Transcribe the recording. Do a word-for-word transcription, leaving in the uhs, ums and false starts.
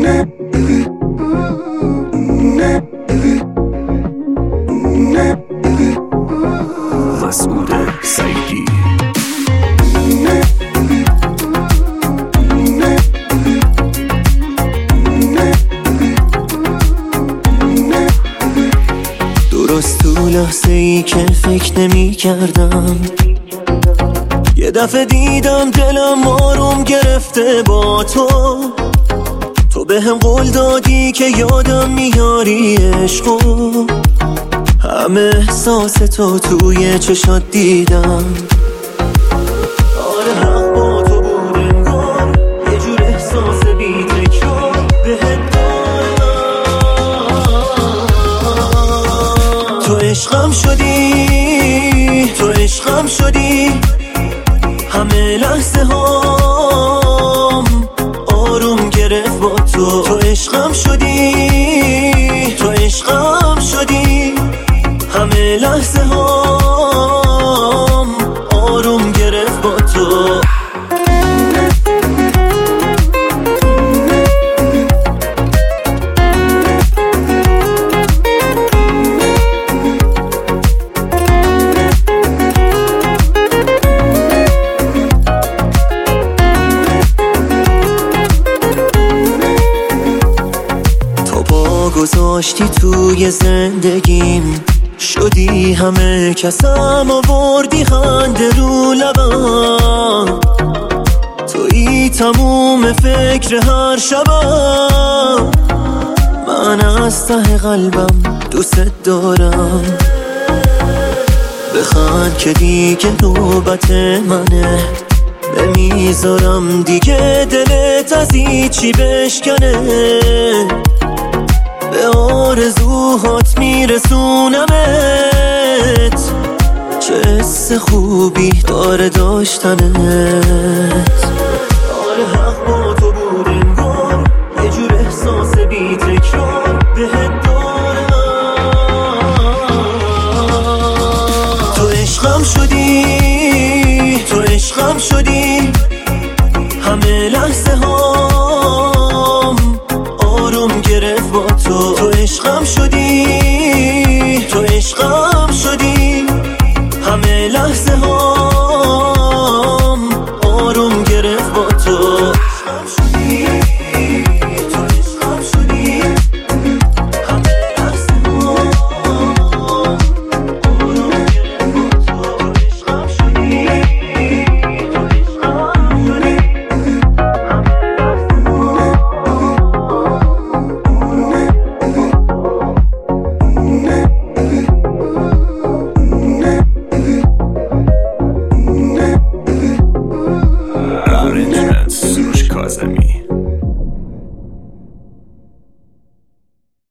مسعود سعیدی. درست تو لحظه ای که فکر نمی کردم، یه دفعه دیدم دلم آروم گرفته با تو. تو به هم قول دادی که یادم میاری عشقو، همه احساس تو توی چشات دیدم. آره حق با تو بود انگار، یه جور احساس بی تکرار بهت دادم. تو عشقم شدی، تو عشقم شدی، همه لحظه هام آروم گرفت با تو. تو عشقم شدی، تو عشقم شدی، همه لحظه هام آروم گرفت با تو. گذاشتی توی زندگیم، شدی همه کسم، آوردی خنده رو لبم. تویی تموم فکر هر شبم، من از ته قلبم دوست دارم. بخند که دیگه نوبت منه، نمیذارم دیگه دلت از هیچی بشکنه. به آرزوهات میرسونمت، چه حس خوبی داره داشتنت. آره حق بود